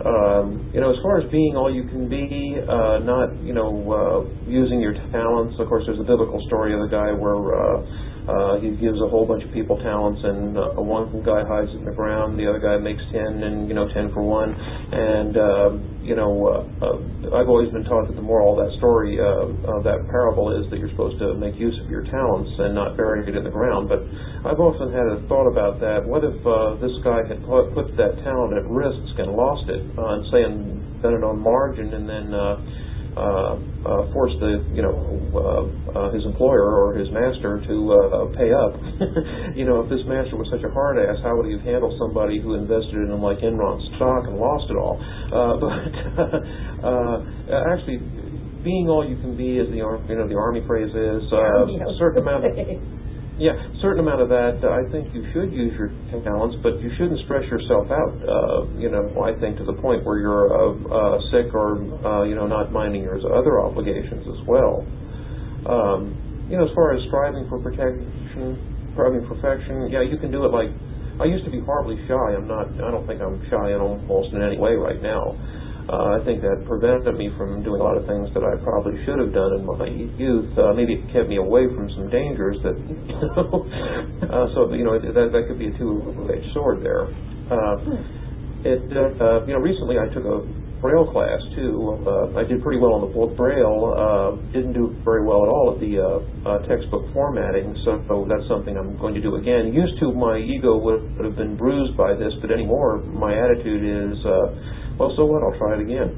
Um, you know, as far as being all you can be, uh, not, you know, uh, using your talents. Of course, there's a biblical story of a guy where uh, uh, he gives a whole bunch of people talents, and uh, one guy hides it in the ground, the other guy makes ten, and, you know, ten for one. And, uh, you know, uh, uh, I've always been taught that the moral of that story, uh, of that parable, is that you're supposed to make use of your talents and not bury it in the ground. But I've often had a thought about that. What if uh, this guy had put, put that talent at risk and lost it, uh, and say, and bet it on margin, and then uh, uh, uh, forced the, you know, uh, uh, his employer or his master to uh, pay up? You know, if this master was such a hard ass, how would he have handled somebody who invested in him like Enron stock and lost it all? Uh, but uh, actually, being all you can be, as the ar- you know the Army phrase is, uh, a certain amount of yeah, certain amount of that. Uh, I think you should use your talents, but you shouldn't stress yourself out. Uh, you know, I think to the point where you're uh, uh, sick or uh, you know not minding your other obligations as well. Um, you know, as far as striving for protection, striving perfection, yeah, you can do it. Like I used to be horribly shy. I'm not. I don't think I'm shy in almost in any way right now. Uh, I think that prevented me from doing a lot of things that I probably should have done in my youth. Uh, maybe it kept me away from some dangers that, you know, uh, so, you know, that, that could be a two-edged sword there. Uh, it, uh, you know, recently I took a Braille class, too. Uh, I did pretty well on the Braille, uh, didn't do very well at all at the uh, uh, textbook formatting, so that's something I'm going to do again. Used to, my ego would, would have been bruised by this, but anymore, my attitude is, uh, well, so what? I'll try it again.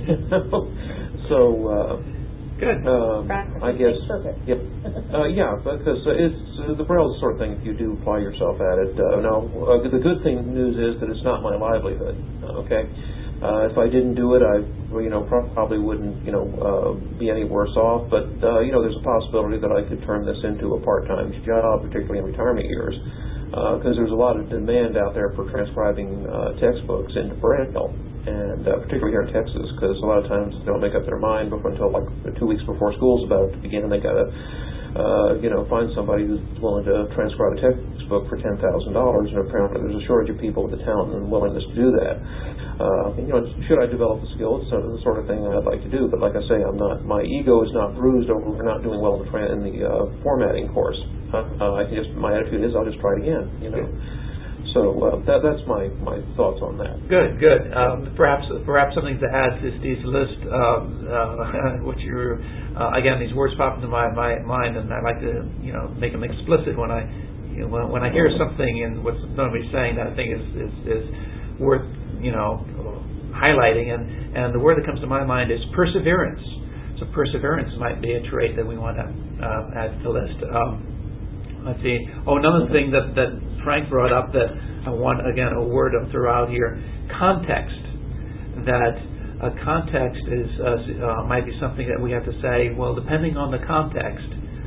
So, uh, good. Uh, I guess. Yep. Uh, yeah, because it's uh, the Braille is the sort of thing. If you do apply yourself at it. Uh, now, uh, the good thing news is that it's not my livelihood. Okay. Uh, if I didn't do it, I, well, you know, probably wouldn't, you know, uh, be any worse off. But uh, you know, there's a possibility that I could turn this into a part-time job, particularly in retirement years, because uh, there's a lot of demand out there for transcribing uh, textbooks into Braille. And uh, particularly here in Texas, because a lot of times they don't make up their mind before, until like two weeks before school's about to begin, and they got to, uh, you know, find somebody who's willing to transcribe a textbook for ten thousand dollars. And apparently, there's a shortage of people with the talent and willingness to do that. Uh, you know, should I develop the skill? It's the sort of thing I'd like to do. But like I say, I'm not. My ego is not bruised over not doing well in the, in the uh, formatting course. Uh, uh, I can just my attitude is I'll just try it again. You know. So uh, that, that's my, my thoughts on that. Good, good. Um, perhaps perhaps something to add to Steve's list. Um, uh, what you're uh, again, these words pop into my, my mind, and I like to you know make them explicit when I you know, when, when I hear something in what somebody's saying that I think is, is, is worth you know highlighting. And, and the word that comes to my mind is perseverance. So perseverance might be a trait that we want to uh, add to the list. Um, let's see. Oh, another thing that that Frank brought up that I want, again, a word to throw out here, context. That a context is uh, uh, might be something that we have to say, well, depending on the context,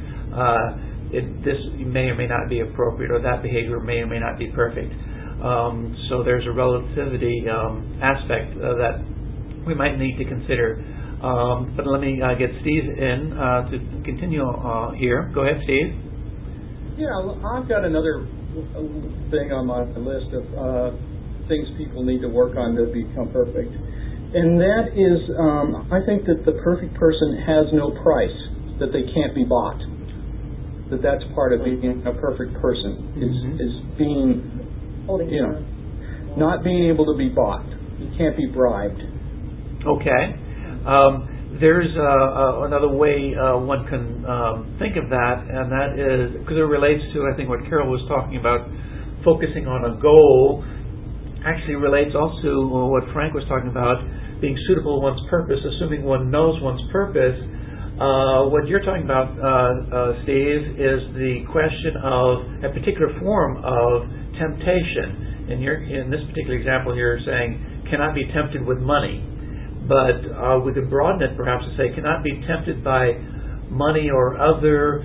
uh, it, this may or may not be appropriate, or that behavior may or may not be perfect. Um, so there's a relativity um, aspect uh, that we might need to consider. Um, but let me uh, get Steve in uh, to continue uh, here. Go ahead, Steve. Yeah, I've got another thing on my list of uh, things people need to work on to become perfect, and that is, um, I think that the perfect person has no price, that they can't be bought. That that's part of being a perfect person is mm-hmm. is being, Holding you know, not being able to be bought. You can't be bribed. Okay. Um, There's uh, uh, another way uh, one can um, think of that, and that is, because it relates to, I think, what Carol was talking about, focusing on a goal, actually relates also to what Frank was talking about, being suitable to one's purpose, assuming one knows one's purpose. Uh, what you're talking about, uh, uh, Steve, is the question of a particular form of temptation. In, your, in this particular example, you're saying, cannot be tempted with money. But uh, we could broaden it perhaps to say cannot be tempted by money or other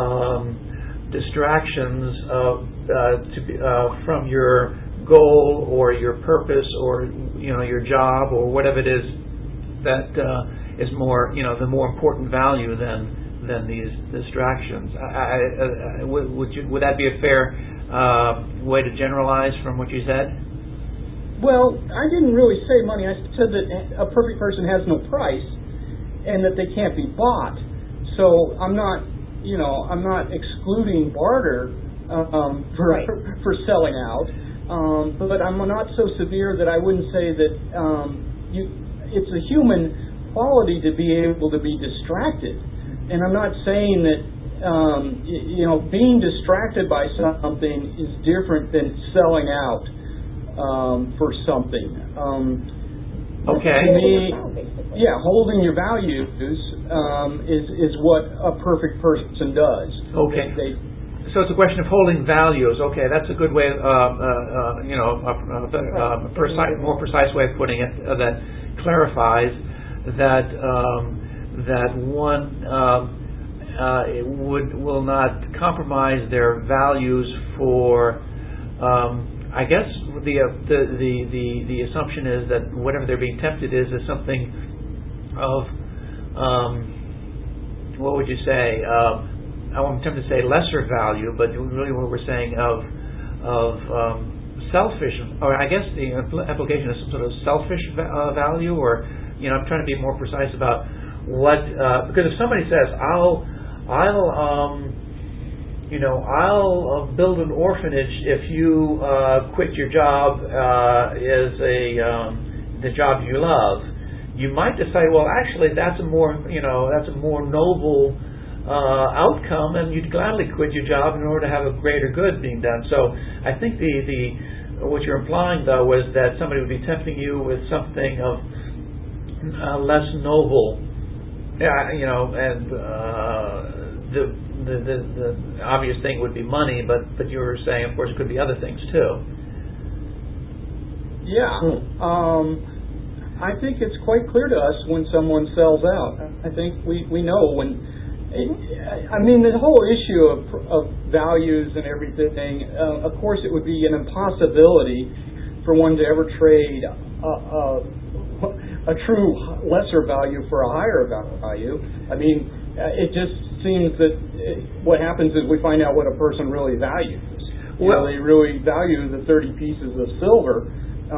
um, distractions uh, uh, to be, uh, from your goal or your purpose or you know your job or whatever it is that uh, is more you know the more important value than than these distractions. I, I, I, would would, you, would that be a fair uh, way to generalize from what you said? Well, I didn't really say money. I said that a perfect person has no price and that they can't be bought. So I'm not, you know, I'm not excluding barter um, for Right. for selling out. Um, but I'm not so severe that I wouldn't say that um, you, it's a human quality to be able to be distracted. And I'm not saying that, um, you, you know, being distracted by something is different than selling out um, for something. Um, Okay. To me, yeah, holding your values um, is is what a perfect person does. Okay. They, they, So it's a question of holding values. Okay, that's a good way, uh, uh, uh, you know, a, a, a precise, more precise way of putting it uh, that clarifies that um, that one um, uh, it would will not compromise their values for. Um, I guess the, uh, the the the the assumption is that whatever they're being tempted is is something of um, what would you say? Um, I'm tempted to say lesser value, but really what we're saying of of um, selfish, or I guess the application is some sort of selfish uh, value, or you know, I'm trying to be more precise about what uh, because if somebody says I'll I'll um, you know I'll uh, build an orphanage if you uh, quit your job uh, is a um, the job you love, you might decide, well, actually that's a more you know that's a more noble Uh, outcome, and you'd gladly quit your job in order to have a greater good being done. So I think the, the what you're implying, though, was that somebody would be tempting you with something of uh, less noble, uh, you know, and uh, the, the, the the obvious thing would be money, but but you were saying, of course, it could be other things too. Yeah. Hmm. Um, I think it's quite clear to us when someone sells out. I think we, we know when. I mean, the whole issue of, of values and everything, uh, of course, it would be an impossibility for one to ever trade a, a, a true lesser value for a higher value. I mean, it just seems that it, what happens is we find out what a person really values. You Well, know, they really value the thirty pieces of silver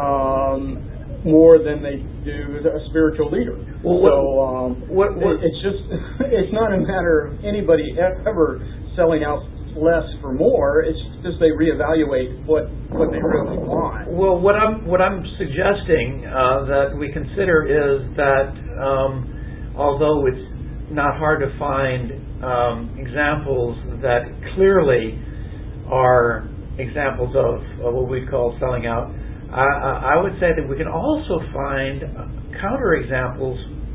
um, more than they do a spiritual leader. Well, so um, what, what, it, it's just it's not a matter of anybody ever selling out less for more. It's just they reevaluate what what they really want. Well, what I'm what I'm suggesting uh, that we consider is that um, although it's not hard to find um, examples that clearly are examples of, of what we call selling out, I, I would say that we can also find counterexamples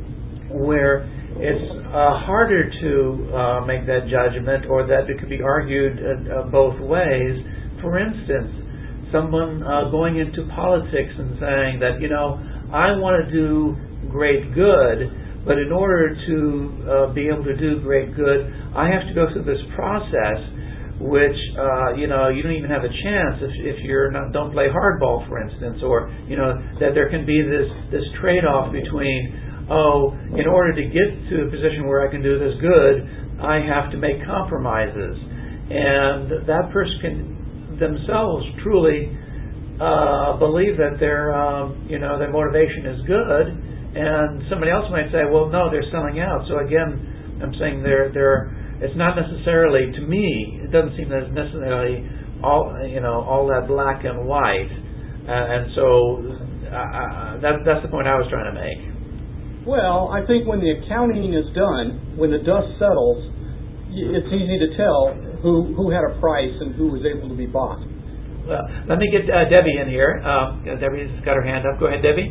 where it's uh, harder to uh, make that judgment, or that it could be argued uh, uh, both ways. For instance, someone uh, going into politics and saying that, you know, I want to do great good, but in order to uh, be able to do great good, I have to go through this process which uh, you know you don't even have a chance if, if you're not don't play hardball, for instance, or you know that there can be this this trade-off between, oh, in order to get to a position where I can do this good, I have to make compromises, and that person can themselves truly uh, believe that their um, you know their motivation is good, and somebody else might say, well, no, they're selling out. So again, I'm saying they're they're it's not necessarily, to me, it doesn't seem that it's necessarily all, you know, all that black and white. Uh, and so uh, that, that's the point I was trying to make. Well, I think when the accounting is done, when the dust settles, it's easy to tell who, who had a price and who was able to be bought. Well, let me get uh, Debbie in here. Uh, Debbie's got her hand up. Go ahead, Debbie.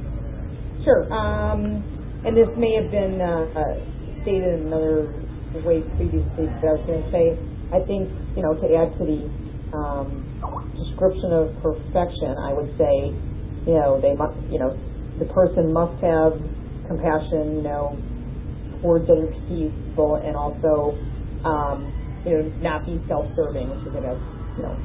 Sure. Um, and this may have been uh, uh, stated in another way previously, but I was going to say, I think, you know, to add to the um, description of perfection, I would say, you know, they must, you know, the person must have compassion, you know, towards other people, and also, um, you know, not be self-serving, which is, I guess, you know,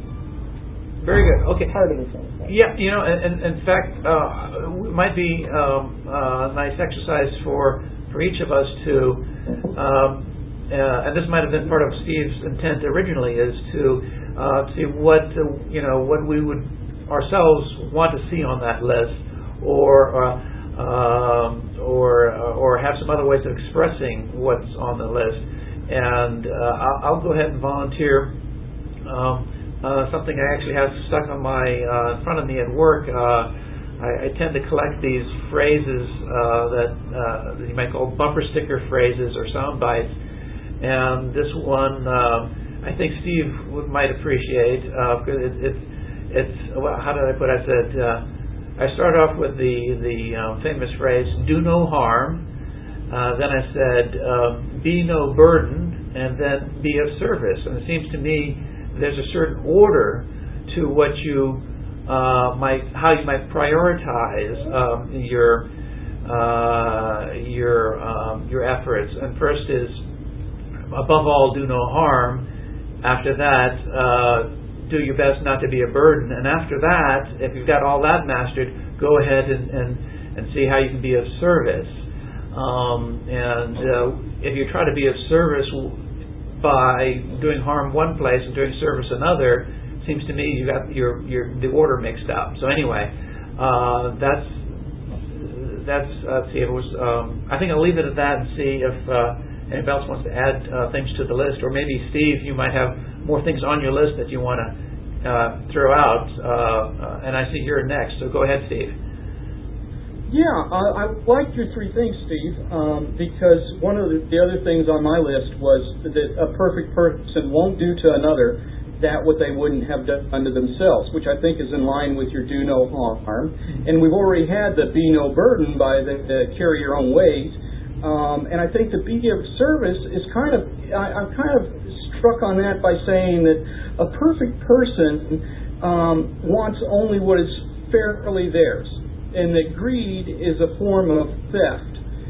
very good. Okay. part of the thing. Yeah, you know, and, and in fact, uh, it might be um, a nice exercise for for each of us to, um, uh, and this might have been part of Steve's intent originally, is to uh, see what uh, you know what we would ourselves want to see on that list, or uh, um, or uh, or have some other ways of expressing what's on the list. And uh, I'll, I'll go ahead and volunteer um, uh, something I actually have stuck on my uh, in front of me at work. Uh, I, I tend to collect these phrases uh, that, uh, that you might call bumper sticker phrases or sound bites, and this one um, I think Steve would, might appreciate uh, because it, it, it's well, how did I put it? I said uh, I start off with the the um, famous phrase "do no harm," uh, then I said um, "be no burden," and then "be of service." And it seems to me there's a certain order to what you Uh, might how you might prioritize um, your uh, your um, your efforts. And first is, above all, do no harm. After that, uh, do your best not to be a burden. And after that, if you've got all that mastered, go ahead and and, and see how you can be of service. Um, and uh, if you try to be of service by doing harm one place and doing service another, seems to me you got your your the order mixed up. So anyway, uh, that's that's uh, let's see if it was. Um, I think I'll leave it at that and see if uh, anybody else wants to add uh, things to the list, or maybe Steve, you might have more things on your list that you want to uh, throw out. Uh, uh, and I see you're next, so go ahead, Steve. Yeah, I, I like your three things, Steve, um, because one of the, the other things on my list was that a perfect person won't do to another that what they wouldn't have done to themselves, which I think is in line with your do no harm. And we've already had the be no burden by the, the carry your own weight. Um, and I think the be of service is kind of, I, I'm kind of struck on that by saying that a perfect person um, wants only what is fairly theirs, and that greed is a form of theft.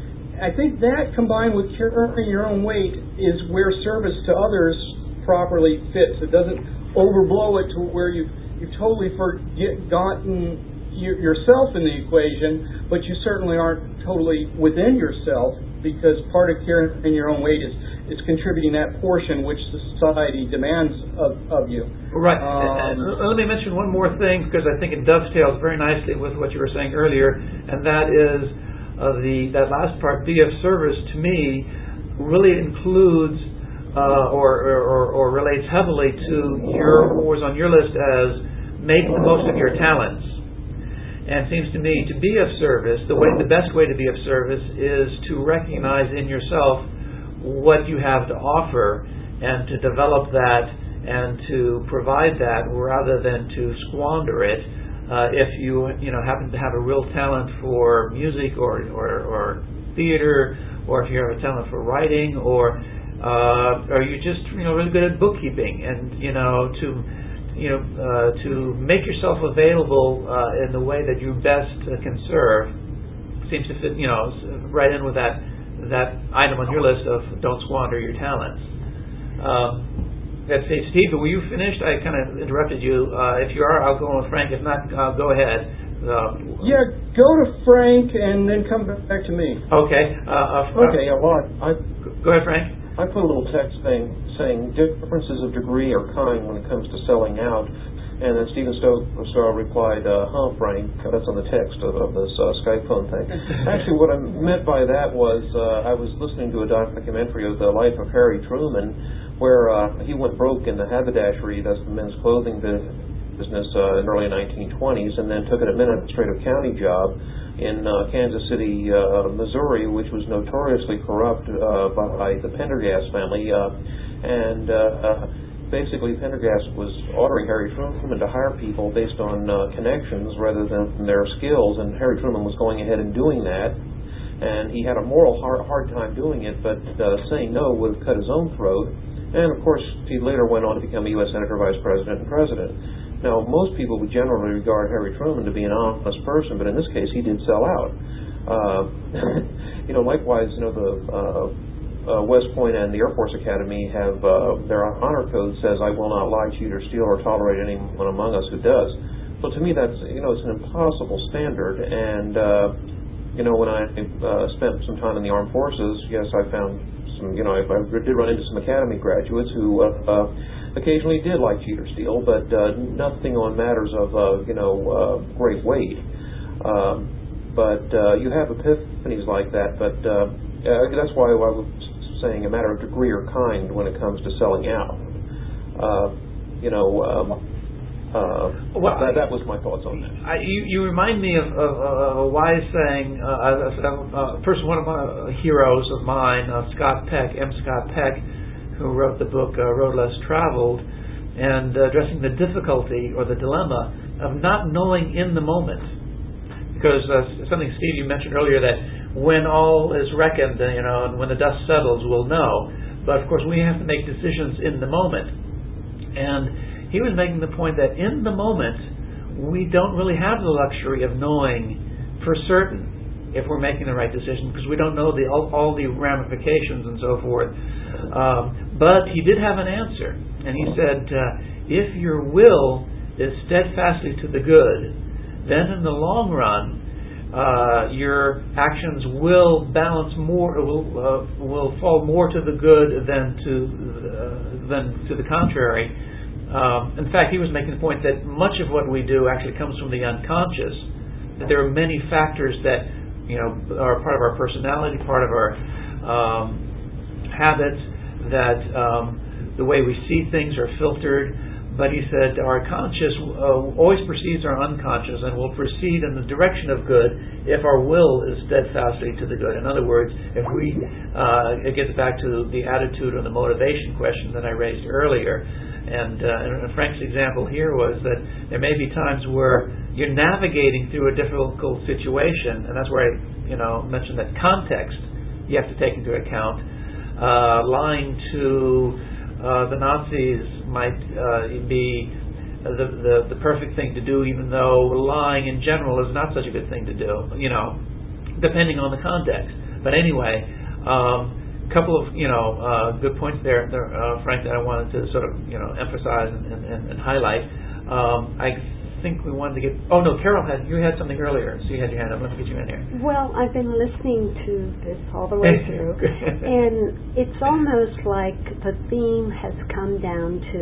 I think that combined with carrying your own weight is where service to others properly fits. It doesn't overblow it to where you've, you've totally forgotten you, yourself in the equation, but you certainly aren't totally within yourself, because part of carrying your own weight is, is contributing that portion which society demands of, of you. Right. Um, uh, let me mention one more thing, because I think it dovetails very nicely with what you were saying earlier, and that is uh, the that last part, be of service, to me really includes Uh, or, or, or relates heavily to your, what was on your list as make the most of your talents. And it seems to me to be of service, the way, the best way to be of service is to recognize in yourself what you have to offer and to develop that and to provide that rather than to squander it. Uh, if you you know happen to have a real talent for music or, or, or theater, or if you have a talent for writing, or Uh, are you just you know really good at bookkeeping, and you know to you know uh, to make yourself available uh, in the way that you best uh, can serve seems to fit you know right in with that that item on your list of don't squander your talents. Um, let's see, Steve, were you finished? I kind of interrupted you. Uh, if you are, I'll go on with Frank. If not, uh, go ahead. Uh, yeah, go to Frank and then come back to me. Okay. Uh, uh, Okay. Yeah. Well, I, go ahead, Frank. I put a little text thing saying differences of degree or kind when it comes to selling out, and then Stephen Stowe replied, uh, huh, Frank, that's on the text of, of this uh, Skype phone thing. Actually, what I meant by that was uh, I was listening to a documentary of the life of Harry Truman, where uh, he went broke in the haberdashery, that's the men's clothing business, uh, in the early nineteen twenties, and then took an administrative county job in uh, Kansas City, uh, Missouri, which was notoriously corrupt uh, by the Pendergast family. Uh, and uh, uh, basically, Pendergast was ordering Harry Truman to hire people based on uh, connections rather than their skills, and Harry Truman was going ahead and doing that. And he had a moral hard, hard time doing it, but uh, saying no would have cut his own throat. And, of course, he later went on to become a U S Senator, Vice President, and President. Now, most people would generally regard Harry Truman to be an honest person, but in this case, he did sell out. Uh, you know, likewise, you know, the uh, uh, West Point and the Air Force Academy have uh, their honor code says, "I will not lie, cheat, or steal, or tolerate anyone among us who does." So, to me, that's you know, it's an impossible standard. And uh, you know, when I uh, spent some time in the armed forces, yes, I found some. You know, I, I did run into some academy graduates who. Uh, uh, occasionally did like Jeter Steele, but uh, nothing on matters of uh, you know uh, great weight. Um, but uh, you have epiphanies like that. But uh, uh, that's why I was saying a matter of degree or kind when it comes to selling out. Uh, you know, um, uh, well, that, that was my thoughts on that. I, you, you remind me of, of, of a wise saying. Uh, uh, uh, first, one of my heroes of mine, uh, Scott Peck, M. Scott Peck, who wrote the book uh, Road Less Traveled, and uh, addressing the difficulty or the dilemma of not knowing in the moment. Because uh, something, Steve, you mentioned earlier, that when all is reckoned, uh, you know, and when the dust settles, we'll know. But of course, we have to make decisions in the moment. And he was making the point that in the moment, we don't really have the luxury of knowing for certain if we're making the right decision, because we don't know the all, all the ramifications and so forth. Um, but he did have an answer, and he said, uh, if your will is steadfastly to the good, then in the long run, uh, your actions will balance more, will uh, will fall more to the good than to uh, than to the contrary. Um, in fact, he was making the point that much of what we do actually comes from the unconscious. That there are many factors that, you know, are part of our personality, part of our um, habits, that um, the way we see things are filtered. But he said our conscious uh, always precedes our unconscious and will proceed in the direction of good if our will is steadfastly to the good. In other words, if we, uh, it gets back to the attitude or the motivation question that I raised earlier. And, uh, and Frank's example here was that there may be times where you're navigating through a difficult situation, and that's where I, you know, mentioned that context you have to take into account. Uh, lying to uh, the Nazis might uh, be the, the the perfect thing to do, even though lying in general is not such a good thing to do, you know, depending on the context. But anyway, um, couple of, you know, uh, good points there, there uh, Frank, that I wanted to sort of, you know, emphasize and, and, and highlight. Um, I think we wanted to get, oh no, Carol had, you had something earlier, so you had your hand up. Let me get you in here. Well, I've been listening to this all the way through, and it's almost like the theme has come down to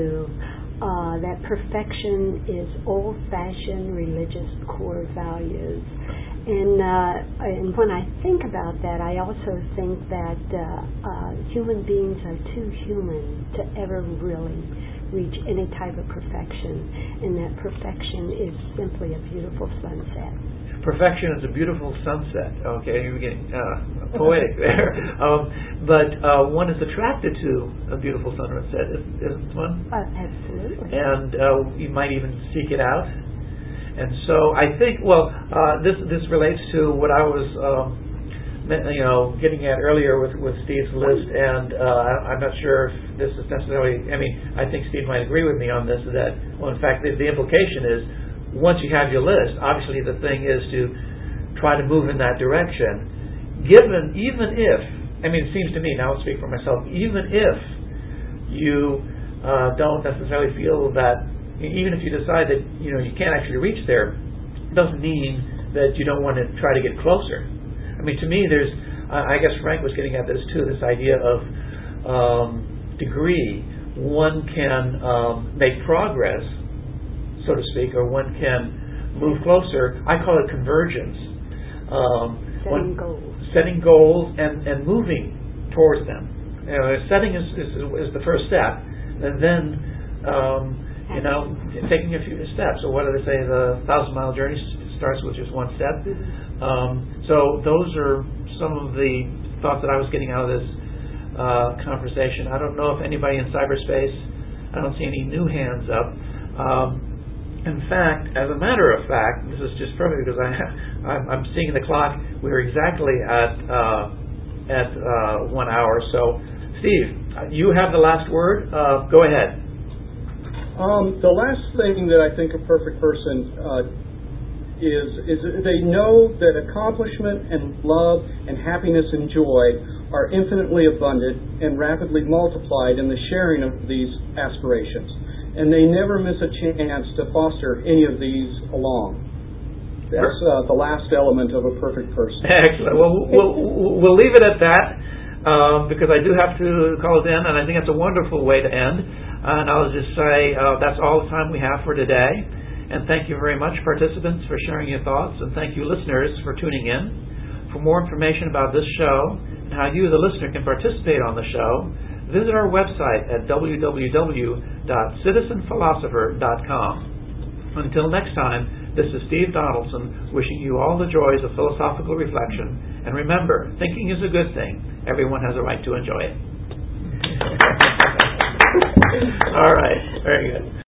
uh, that perfection is old-fashioned religious core values. And, uh, and when I think about that, I also think that uh, uh, human beings are too human to ever really reach any type of perfection, and that perfection is simply a beautiful sunset. Perfection is a beautiful sunset. Okay, you're getting uh, poetic there. Um, but uh, one is attracted to a beautiful sunset, isn't one? Uh, absolutely. And uh, you might even seek it out. And so I think, well, uh, this this relates to what I was, um, you know, getting at earlier with, with Steve's list, and uh, I'm not sure if this is necessarily, I mean, I think Steve might agree with me on this, that, well, in fact, the, the implication is, once you have your list, obviously the thing is to try to move in that direction, given, even if, I mean, it seems to me, now I'll speak for myself, even if you uh, don't necessarily feel that, even if you decide that, you know, you can't actually reach there, it doesn't mean that you don't want to try to get closer. I mean, to me, there's, uh, I guess Frank was getting at this too, this idea of um, degree. One can um, make progress, so to speak, or one can move closer. I call it convergence. Um, setting one, goals. Setting goals and, and moving towards them. You know, setting is, is, is the first step, and then um, you know, taking a few steps. So what do they say? The thousand mile journey starts with just one step. Um, so those are some of the thoughts that I was getting out of this uh, conversation. I don't know if anybody in cyberspace, I don't see any new hands up. Um, in fact, as a matter of fact, this is just perfect because I, I'm, I'm seeing the clock. We're exactly at uh, at uh, one hour. So, Steve, you have the last word. Uh, go ahead. Um, the last thing that I think a perfect person uh, is is they know that accomplishment and love and happiness and joy are infinitely abundant and rapidly multiplied in the sharing of these aspirations, and they never miss a chance to foster any of these along. That's uh, the last element of a perfect person. Excellent. Well, we'll, we'll leave it at that um, because I do have to call it in, and I think that's a wonderful way to end. And I'll just say uh, that's all the time we have for today. And thank you very much, participants, for sharing your thoughts. And thank you, listeners, for tuning in. For more information about this show and how you, the listener, can participate on the show, visit our website at w w w dot citizen philosopher dot com. Until next time, this is Steve Donaldson wishing you all the joys of philosophical reflection. And remember, thinking is a good thing. Everyone has a right to enjoy it. All right. Very good.